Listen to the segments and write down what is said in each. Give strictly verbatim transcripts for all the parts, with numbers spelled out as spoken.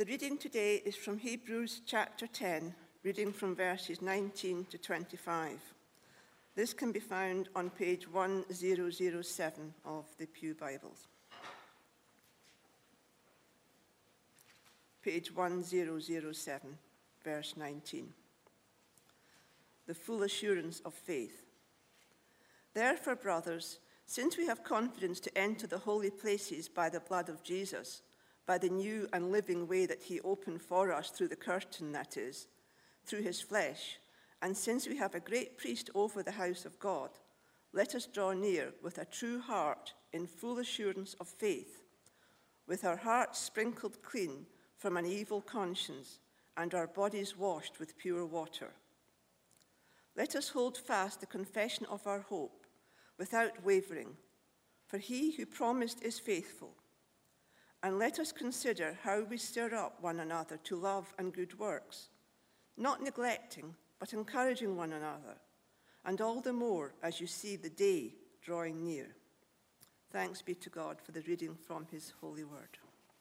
The reading today is from Hebrews chapter ten, reading from verses nineteen to twenty-five. This can be found on page one thousand seven of the Pew Bibles. Page one thousand seven, verse nineteen. The full assurance of faith. Therefore, brothers, since we have confidence to enter the holy places by the blood of Jesus, by the new and living way that he opened for us through the curtain, that is, through his flesh, and since we have a great priest over the house of God, let us draw near with a true heart in full assurance of faith, with our hearts sprinkled clean from an evil conscience and our bodies washed with pure water. Let us hold fast the confession of our hope without wavering, for he who promised is faithful. And let us consider how we stir up one another to love and good works, not neglecting, but encouraging one another, and all the more as you see the day drawing near. Thanks be to God for the reading from his holy word.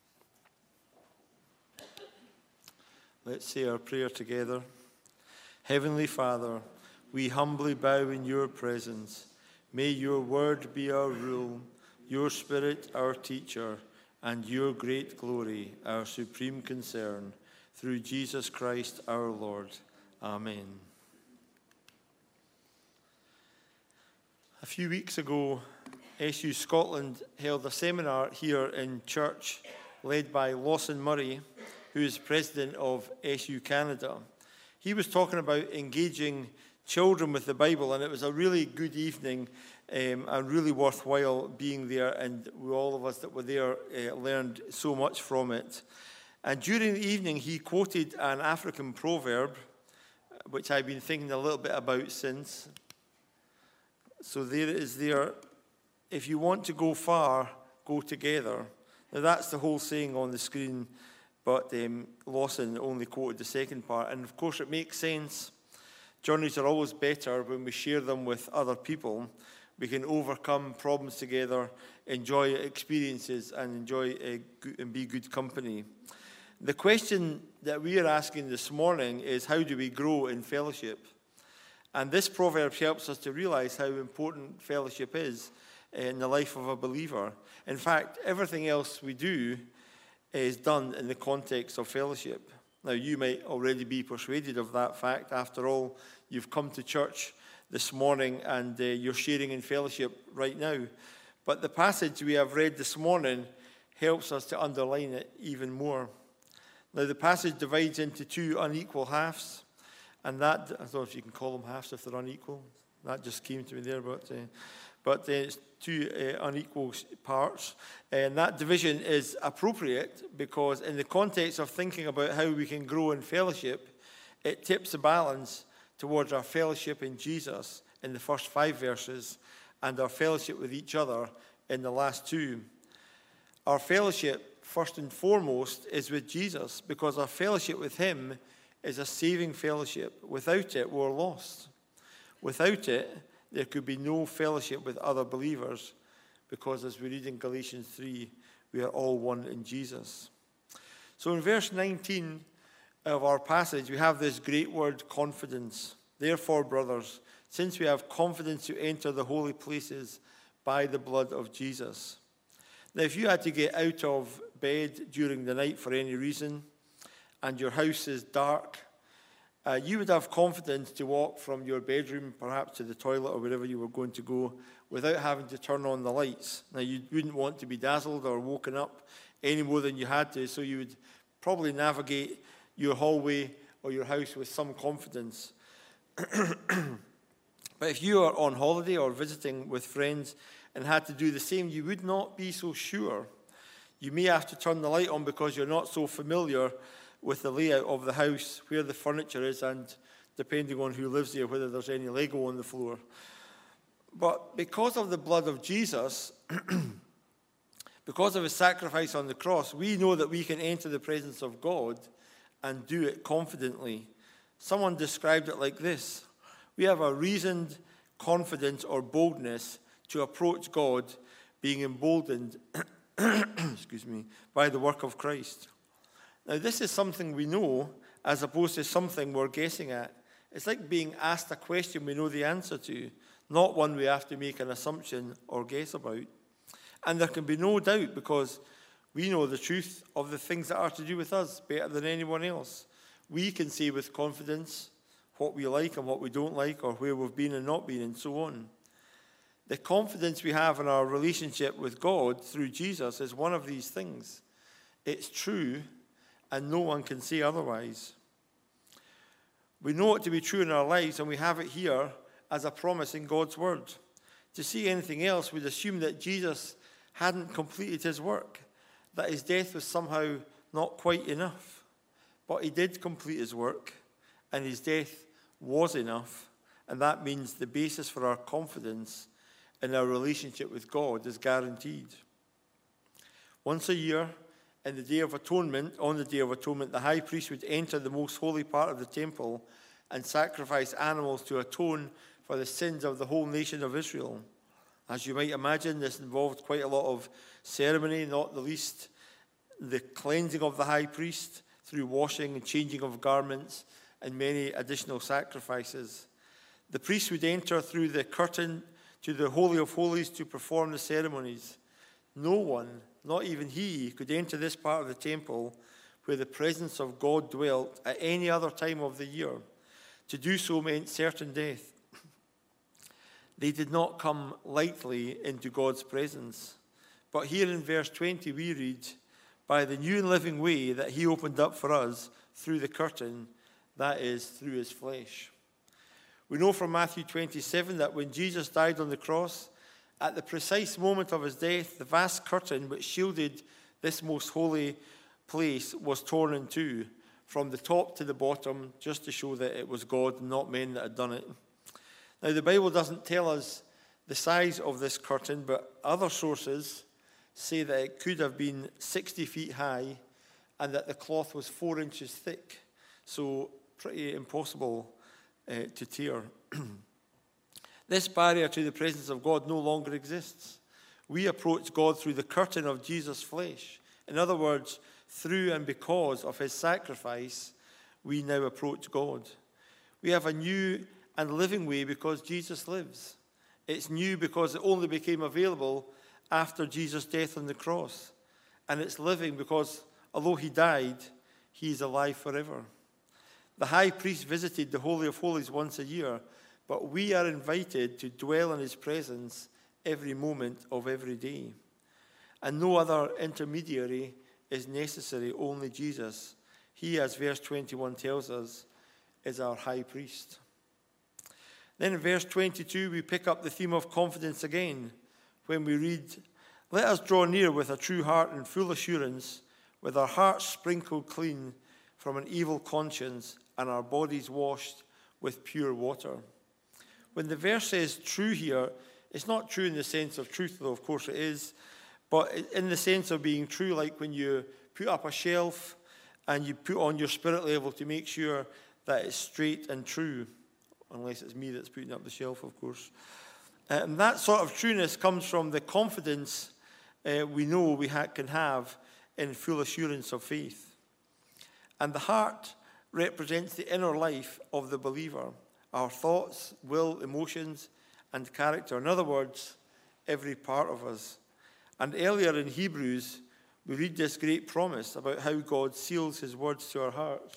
Let's say our prayer together. Heavenly Father, we humbly bow in your presence. May your word be our rule, your spirit our teacher, and your great glory our supreme concern, through Jesus Christ our Lord. Amen. A few weeks ago, S U Scotland held a seminar here in church led by Lawson Murray, who is president of S U Canada. He was talking about engaging children with the Bible, and it was a really good evening um, and really worthwhile being there, and we, all of us that were there uh, learned so much from it. And during the evening, he quoted an African proverb, which I've been thinking a little bit about since. So there it is there. If you want to go far, go together. Now that's the whole saying on the screen, but um, Lawson only quoted the second part. And of course it makes sense. Journeys are always better when we share them with other people. We can overcome problems together, enjoy experiences, and enjoy a good, and be good company. The question that we are asking this morning is, how do we grow in fellowship? And this proverb helps us to realize how important fellowship is in the life of a believer. In fact, everything else we do is done in the context of fellowship. Now, you might already be persuaded of that fact. After all, you've come to church this morning and uh, you're sharing in fellowship right now. But the passage we have read this morning helps us to underline it even more. Now, the passage divides into two unequal halves, and that, I don't know if you can call them halves if they're unequal. That just came to me there, but uh, but uh, it's two uh, unequal parts. And that division is appropriate because in the context of thinking about how we can grow in fellowship, it tips the balance towards our fellowship in Jesus in the first five verses and our fellowship with each other in the last two. Our fellowship, first and foremost, is with Jesus because our fellowship with him is a saving fellowship. Without it, we're lost. Without it, there could be no fellowship with other believers because, as we read in Galatians three, we are all one in Jesus. So in verse nineteen of our passage, we have this great word, confidence. Therefore, brothers, since we have confidence to enter the holy places by the blood of Jesus. Now, if you had to get out of bed during the night for any reason, and your house is dark, uh, you would have confidence to walk from your bedroom, perhaps to the toilet or wherever you were going to go, without having to turn on the lights. Now, you wouldn't want to be dazzled or woken up any more than you had to, so you would probably navigate your hallway or your house with some confidence. But if you are on holiday or visiting with friends and had to do the same, you would not be so sure. You may have to turn the light on because you're not so familiar with the layout of the house, where the furniture is, and depending on who lives there, whether there's any Lego on the floor. But because of the blood of Jesus, because of his sacrifice on the cross, we know that we can enter the presence of God and do it confidently. Someone described it like this: we have a reasoned confidence or boldness to approach God, being emboldened excuse me, by the work of Christ. Now, this is something we know as opposed to something we're guessing at. It's like being asked a question we know the answer to, not one we have to make an assumption or guess about. And there can be no doubt because we know the truth of the things that are to do with us better than anyone else. We can say with confidence what we like and what we don't like, or where we've been and not been, and so on. The confidence we have in our relationship with God through Jesus is one of these things. It's true, and no one can say otherwise. We know it to be true in our lives, and we have it here as a promise in God's word. To see anything else would assume that Jesus hadn't completed his work, that his death was somehow not quite enough. But he did complete his work, and his death was enough, and that means the basis for our confidence in our relationship with God is guaranteed. Once a year, in the Day of Atonement, on the Day of Atonement, the high priest would enter the most holy part of the temple and sacrifice animals to atone for the sins of the whole nation of Israel. As you might imagine, this involved quite a lot of ceremony, not the least the cleansing of the high priest through washing and changing of garments and many additional sacrifices. The priest would enter through the curtain to the Holy of Holies to perform the ceremonies. No one, not even he, could enter this part of the temple where the presence of God dwelt at any other time of the year. To do so meant certain death. They did not come lightly into God's presence. But here in verse twenty we read, by the new and living way that he opened up for us through the curtain, that is, through his flesh. We know from Matthew twenty-seven that when Jesus died on the cross, at the precise moment of his death, the vast curtain which shielded this most holy place was torn in two, from the top to the bottom, just to show that it was God and not men that had done it. Now, the Bible doesn't tell us the size of this curtain, but other sources say that it could have been sixty feet high and that the cloth was four inches thick, so pretty impossible uh, to tear. This barrier to the presence of God no longer exists. We approach God through the curtain of Jesus' flesh. In other words, through and because of his sacrifice, we now approach God. We have a new and living way because Jesus lives. It's new because it only became available after Jesus' death on the cross. And it's living because, although he died, he is alive forever. The high priest visited the Holy of Holies once a year, but we are invited to dwell in his presence every moment of every day. And no other intermediary is necessary, only Jesus. He, as verse twenty-one tells us, is our high priest. Then in verse twenty-two, we pick up the theme of confidence again when we read, let us draw near with a true heart and full assurance, with our hearts sprinkled clean from an evil conscience and our bodies washed with pure water. When the verse says true here, it's not true in the sense of truth, though of course it is, but in the sense of being true, like when you put up a shelf and you put on your spirit level to make sure that it's straight and true, unless it's me that's putting up the shelf, of course. And that sort of trueness comes from the confidence uh, we know we ha- can have in full assurance of faith. And the heart represents the inner life of the believer, our thoughts, will, emotions, and character. In other words, every part of us. And earlier in Hebrews, we read this great promise about how God seals his words to our hearts.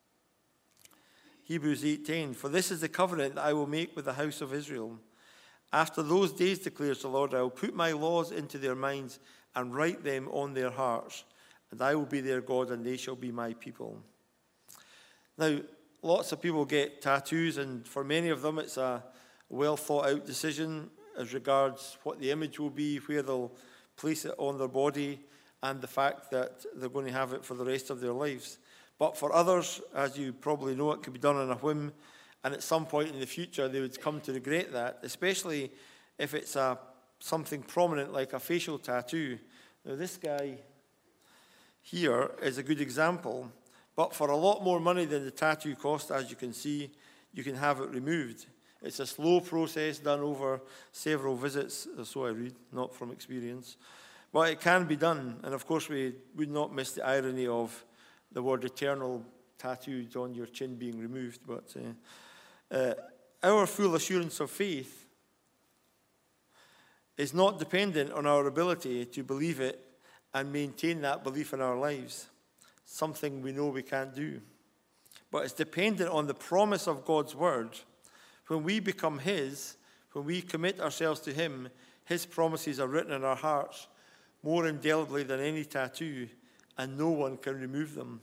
Hebrews eight ten, for this is the covenant that I will make with the house of Israel. After those days, declares the Lord, I will put my laws into their minds and write them on their hearts, and I will be their God, and they shall be my people. Now, lots of people get tattoos, and for many of them it's a well-thought-out decision as regards what the image will be, where they'll place it on their body, and the fact that they're going to have it for the rest of their lives. But for others, as you probably know, it can be done on a whim, and at some point in the future they would come to regret that, especially if it's a something prominent like a facial tattoo. Now, this guy here is a good example, but for a lot more money than the tattoo cost, as you can see, you can have it removed. It's a slow process done over several visits, so I read, not from experience. But it can be done, and of course we would not miss the irony of the word eternal tattooed on your chin being removed. But uh, uh, our full assurance of faith is not dependent on our ability to believe it and maintain that belief in our lives, something we know we can't do. But it's dependent on the promise of God's word. When we become his, when we commit ourselves to him, his promises are written in our hearts more indelibly than any tattoo, and no one can remove them.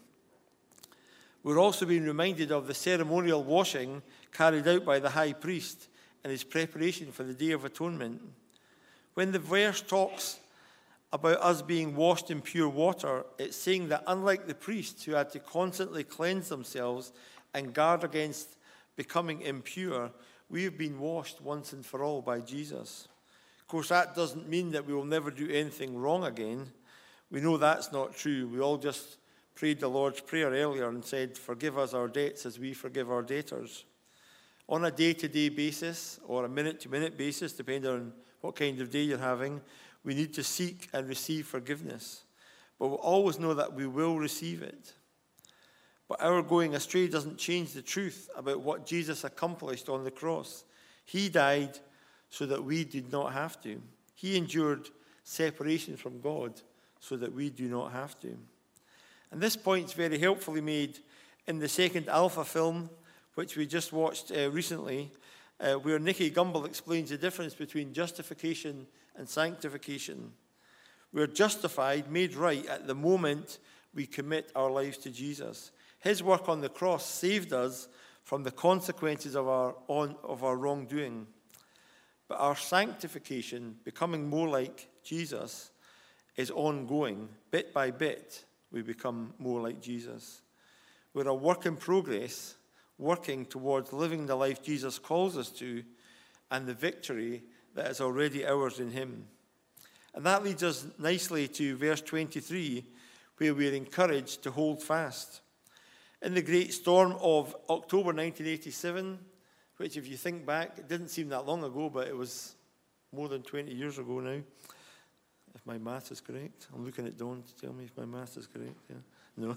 We're also being reminded of the ceremonial washing carried out by the high priest in his preparation for the Day of Atonement. When the verse talks about us being washed in pure water, it's saying that unlike the priests who had to constantly cleanse themselves and guard against becoming impure, we have been washed once and for all by Jesus. Of course, that doesn't mean that we will never do anything wrong again. We know that's not true. We all just prayed the Lord's Prayer earlier and said, forgive us our debts as we forgive our debtors. On a day-to-day basis or a minute-to-minute basis, depending on what kind of day you're having, we need to seek and receive forgiveness. But we'll always know that we will receive it. But our going astray doesn't change the truth about what Jesus accomplished on the cross. He died so that we did not have to. He endured separation from God so that we do not have to. And this point is very helpfully made in the second Alpha film, which we just watched uh, recently, uh, where Nicky Gumbel explains the difference between justification and sanctification. We're justified, made right at the moment we commit our lives to Jesus. His work on the cross saved us from the consequences of our, on, of our wrongdoing. But our sanctification, becoming more like Jesus, is ongoing. Bit by bit, we become more like Jesus. We're a work in progress, working towards living the life Jesus calls us to and the victory that is already ours in him. And that leads us nicely to verse twenty-three, where we're encouraged to hold fast. In the great storm of October nineteen eighty-seven, which if you think back, it didn't seem that long ago, but it was more than twenty years ago now, if my math is correct. I'm looking at Dawn to tell me if my math is correct. Yeah. No.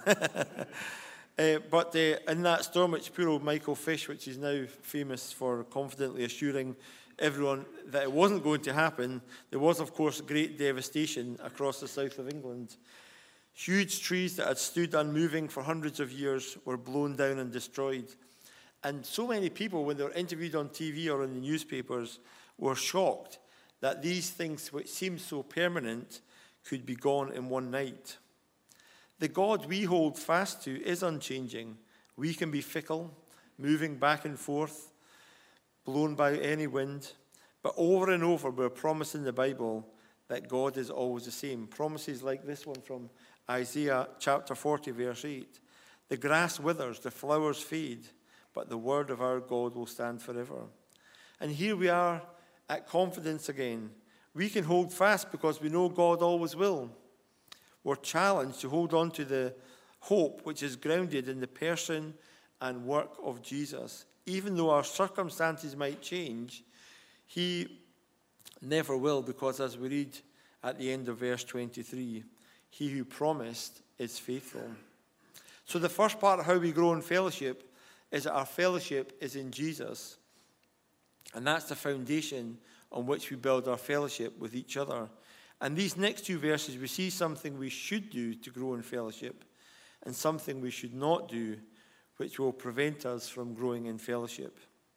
uh, but uh, in that storm, which poor old Michael Fish, which is now famous for confidently assuring everyone that it wasn't going to happen, there was, of course, great devastation across the south of England. Huge trees that had stood unmoving for hundreds of years were blown down and destroyed. And so many people, when they were interviewed on T V or in the newspapers, were shocked that these things which seemed so permanent could be gone in one night. The God we hold fast to is unchanging. We can be fickle, moving back and forth, blown by any wind. But over and over, we're promised in the Bible that God is always the same. Promises like this one from Isaiah chapter forty, verse eight. The grass withers, the flowers fade, but the word of our God will stand forever. And here we are at confidence again. We can hold fast because we know God always will. We're challenged to hold on to the hope which is grounded in the person and work of Jesus. Even though our circumstances might change, he never will, because as we read at the end of verse twenty-three, he who promised is faithful. So the first part of how we grow in fellowship is that our fellowship is in Jesus. And that's the foundation on which we build our fellowship with each other. And these next two verses, we see something we should do to grow in fellowship and something we should not do, which will prevent us from growing in fellowship.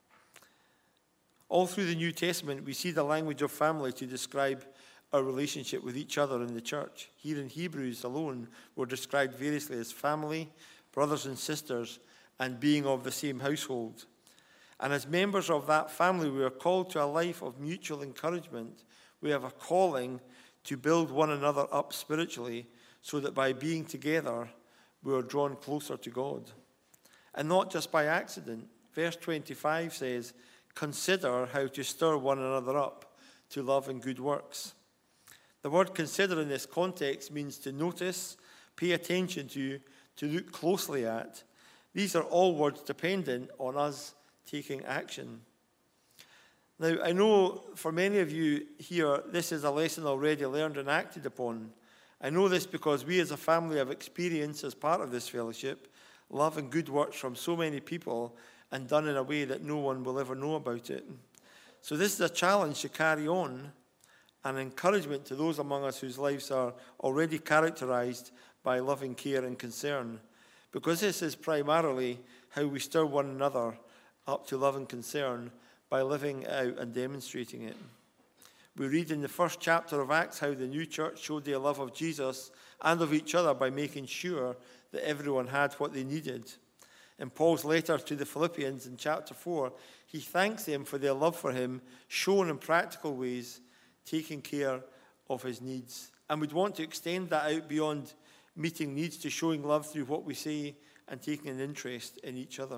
All through the New Testament, we see the language of family to describe our relationship with each other in the church. Here in Hebrews alone, we're described variously as family, brothers and sisters, and being of the same household. And as members of that family, we are called to a life of mutual encouragement. We have a calling to build one another up spiritually, so that by being together, we are drawn closer to God. And not just by accident. Verse twenty-five says, consider how to stir one another up to love and good works. The word consider in this context means to notice, pay attention to, to look closely at. These are all words dependent on us taking action. Now, I know for many of you here, this is a lesson already learned and acted upon. I know this because we as a family have experienced, as part of this fellowship, love and good works from so many people, and done in a way that no one will ever know about it. So this is a challenge to carry on, an encouragement to those among us whose lives are already characterized by loving care and concern, because this is primarily how we stir one another up to love and concern, by living it out and demonstrating it. We read in the first chapter of Acts how the new church showed their love of Jesus and of each other by making sure that everyone had what they needed. In Paul's letter to the Philippians in chapter four, he thanks them for their love for him, shown in practical ways, taking care of his needs. And we'd want to extend that out beyond meeting needs to showing love through what we say and taking an interest in each other.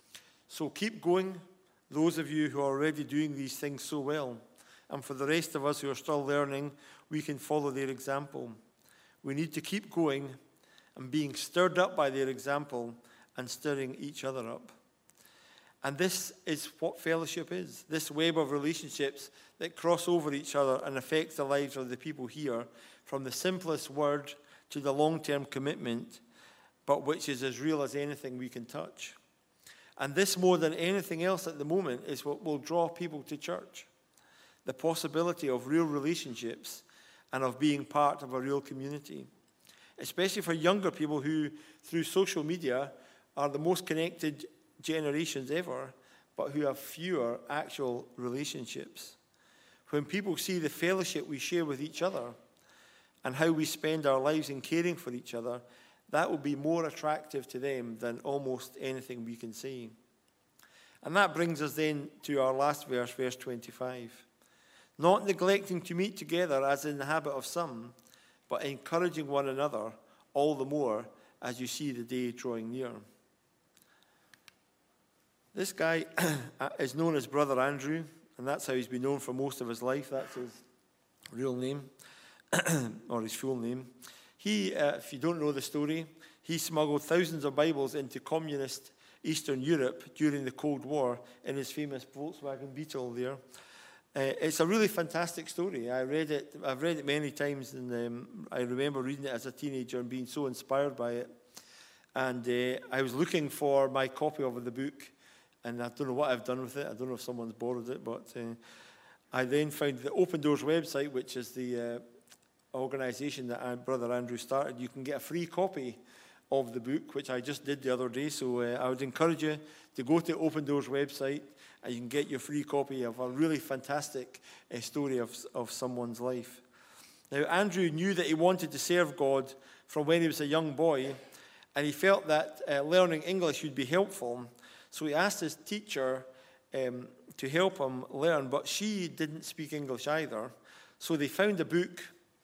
So keep going, those of you who are already doing these things so well. And for the rest of us who are still learning, we can follow their example. We need to keep going and being stirred up by their example and stirring each other up. And this is what fellowship is, this web of relationships that cross over each other and affect the lives of the people here, from the simplest word to the long-term commitment, but which is as real as anything we can touch. And this, more than anything else at the moment, is what will draw people to church. The possibility of real relationships and of being part of a real community. Especially for younger people who, through social media, are the most connected generations ever, but who have fewer actual relationships. When people see the fellowship we share with each other and how we spend our lives in caring for each other, that will be more attractive to them than almost anything we can say. And that brings us then to our last verse, verse twenty-five. Not neglecting to meet together as in the habit of some, but encouraging one another all the more as you see the day drawing near. This guy is known as Brother Andrew, and that's how he's been known for most of his life. That's his real name, or his full name. He, uh, if you don't know the story, he smuggled thousands of Bibles into communist Eastern Europe during the Cold War in his famous Volkswagen Beetle there. Uh, it's a really fantastic story. I read it, I've read it many times, and um, I remember reading it as a teenager and being so inspired by it. And uh, I was looking for my copy of the book, and I don't know what I've done with it. I don't know if someone's borrowed it, but uh, I then found the Open Doors website, which is the uh, organisation that Brother Andrew started. You can get a free copy of the book, which I just did the other day. So uh, I would encourage you to go to Open Doors website, and you can get your free copy of a really fantastic uh, story of, of someone's life. Now, Andrew knew that he wanted to serve God from when he was a young boy, and he felt that uh, learning English would be helpful. So he asked his teacher um, to help him learn, but she didn't speak English either. So they found a book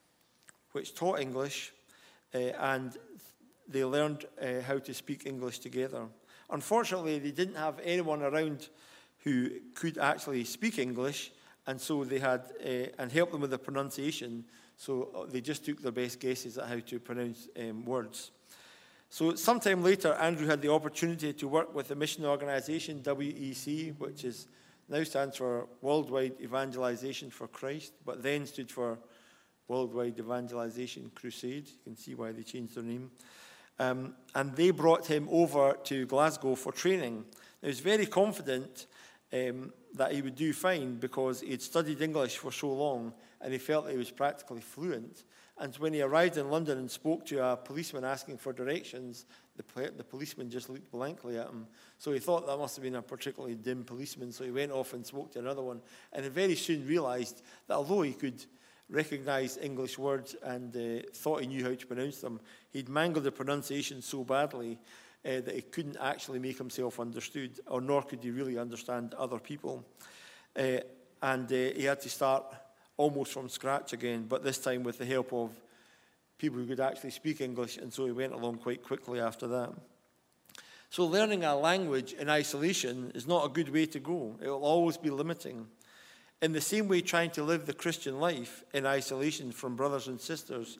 which taught English, uh, and they learned uh, how to speak English together. Unfortunately, they didn't have anyone around who could actually speak English, and so they had, uh, and help them with the pronunciation, so they just took their best guesses at how to pronounce um, words. So sometime later, Andrew had the opportunity to work with the mission organization W E C, which is now stands for Worldwide Evangelization for Christ, but then stood for Worldwide Evangelization Crusade. You can see why they changed their name. Um, and they brought him over to Glasgow for training. He was very confident um, that he would do fine because he had studied English for so long, and he felt that he was practically fluent. And when he arrived in London and spoke to a policeman asking for directions, the, the policeman just looked blankly at him. So he thought that must have been a particularly dim policeman, so he went off and spoke to another one, and he very soon realised that although he could recognise English words and uh, thought he knew how to pronounce them, he'd mangled the pronunciation so badly uh, that he couldn't actually make himself understood, or nor could he really understand other people. Uh, and uh, he had to start almost from scratch again, but this time with the help of people who could actually speak English, and so he went along quite quickly after that. So learning a language in isolation is not a good way to go. It will always be limiting. In the same way, trying to live the Christian life in isolation from brothers and sisters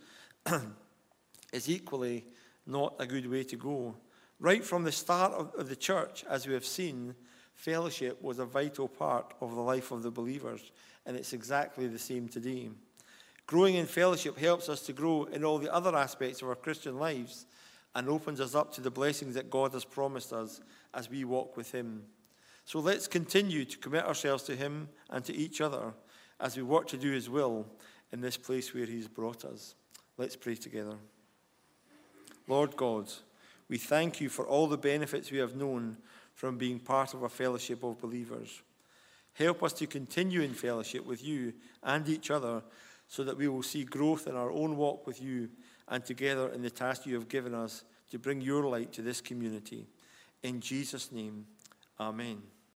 is equally not a good way to go. Right from the start of the church, as we have seen, fellowship was a vital part of the life of the believers, and it's exactly the same today. Growing in fellowship helps us to grow in all the other aspects of our Christian lives and opens us up to the blessings that God has promised us as we walk with him. So let's continue to commit ourselves to him and to each other as we work to do his will in this place where he's brought us. Let's pray together. Lord God, we thank you for all the benefits we have known from being part of a fellowship of believers. Help us to continue in fellowship with you and each other so that we will see growth in our own walk with you and together in the task you have given us to bring your light to this community. In Jesus' name, amen.